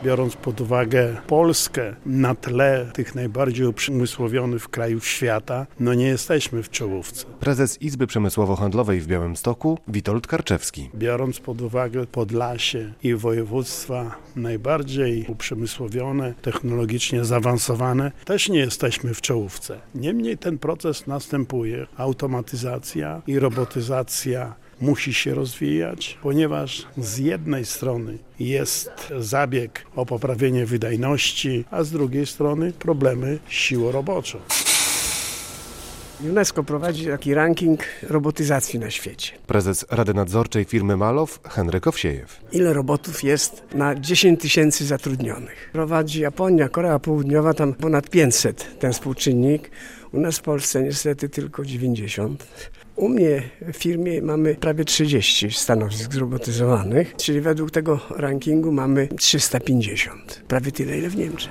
biorąc pod uwagę Polskę na tle tych najbardziej uprzemysłowionych krajów świata, nie jesteśmy w czołówce. Prezes Izby Przemysłowo-Handlowej w Białymstoku Witold Karczewski. Biorąc pod uwagę Podlasie i województwa najbardziej uprzemysłowione, technologicznie zaawansowane, też nie jesteśmy w czołówce. Niemniej ten proces następuje. Automatyzacja i robotyzacja musi się rozwijać, ponieważ z jednej strony jest zabieg o poprawienie wydajności, a z drugiej strony problemy siłą roboczą. UNESCO prowadzi taki ranking robotyzacji na świecie. Prezes Rady Nadzorczej firmy Malow Henryk Owsiejew. Ile robotów jest na 10 000 zatrudnionych? Prowadzi Japonia, Korea Południowa, tam ponad 500 ten współczynnik. U nas w Polsce niestety tylko 90. U mnie w firmie mamy prawie 30 stanowisk zrobotyzowanych, czyli według tego rankingu mamy 350. Prawie tyle, ile w Niemczech.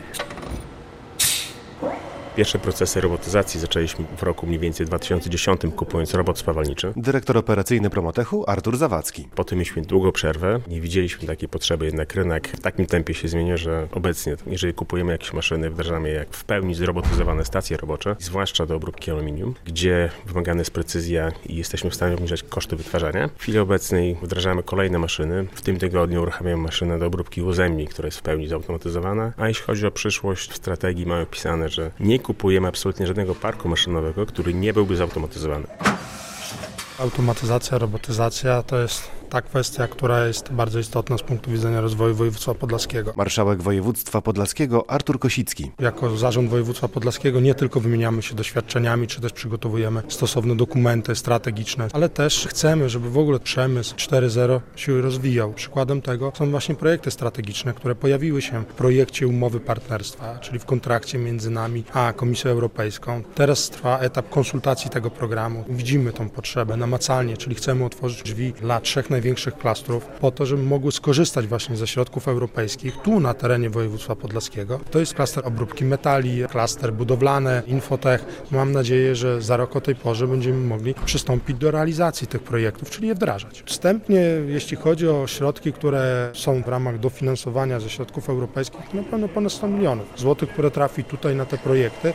Pierwsze procesy robotyzacji zaczęliśmy w roku mniej więcej 2010, kupując robot spawalniczy. Dyrektor operacyjny Promotechu Artur Zawadzki. Potem mieliśmy długą przerwę, nie widzieliśmy takiej potrzeby, jednak rynek w takim tempie się zmienia, że obecnie, jeżeli kupujemy jakieś maszyny, wdrażamy je jak w pełni zrobotyzowane stacje robocze, zwłaszcza do obróbki aluminium, gdzie wymagana jest precyzja i jesteśmy w stanie obniżać koszty wytwarzania. W chwili obecnej wdrażamy kolejne maszyny. W tym tygodniu uruchamiamy maszynę do obróbki łozemi, która jest w pełni zautomatyzowana, a jeśli chodzi o przyszłość, w strategii mamy opisane, że nie kupujemy absolutnie żadnego parku maszynowego, który nie byłby zautomatyzowany. Automatyzacja, robotyzacja to jest ta kwestia, która jest bardzo istotna z punktu widzenia rozwoju województwa podlaskiego. Marszałek województwa podlaskiego Artur Kosicki. Jako zarząd województwa podlaskiego nie tylko wymieniamy się doświadczeniami, czy też przygotowujemy stosowne dokumenty strategiczne, ale też chcemy, żeby w ogóle przemysł 4.0 się rozwijał. Przykładem tego są właśnie projekty strategiczne, które pojawiły się w projekcie umowy partnerstwa, czyli w kontrakcie między nami a Komisją Europejską. Teraz trwa etap konsultacji tego programu. Widzimy tą potrzebę namacalnie, czyli chcemy otworzyć drzwi dla 3 największych klastrów po to, żeby mogły skorzystać właśnie ze środków europejskich tu na terenie województwa podlaskiego. To jest klaster obróbki metali, klaster budowlane, infotech. Mam nadzieję, że za rok o tej porze będziemy mogli przystąpić do realizacji tych projektów, czyli je wdrażać. Wstępnie, jeśli chodzi o środki, które są w ramach dofinansowania ze środków europejskich, to na pewno ponad 100 milionów złotych, które trafi tutaj na te projekty.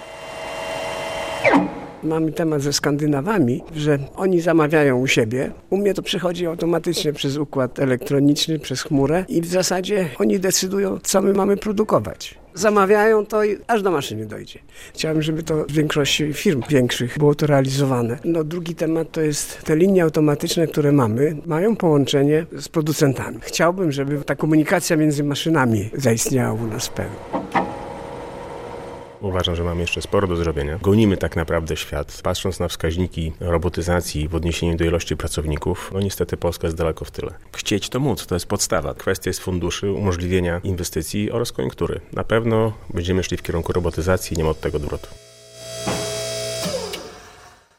Mamy temat ze Skandynawami, że oni zamawiają u siebie. U mnie to przychodzi automatycznie przez układ elektroniczny, przez chmurę i w zasadzie oni decydują, co my mamy produkować. Zamawiają to i aż do maszyny dojdzie. Chciałbym, żeby to w większości firm większych było to realizowane. Drugi temat to jest te linie automatyczne, które mają połączenie z producentami. Chciałbym, żeby ta komunikacja między maszynami zaistniała u nas w pełni. Uważam, że mamy jeszcze sporo do zrobienia. Gonimy tak naprawdę świat. Patrząc na wskaźniki robotyzacji w odniesieniu do ilości pracowników, niestety Polska jest daleko w tyle. Chcieć to móc, to jest podstawa. Kwestia jest funduszy, umożliwienia inwestycji oraz koniunktury. Na pewno będziemy szli w kierunku robotyzacji i nie ma od tego odwrotu.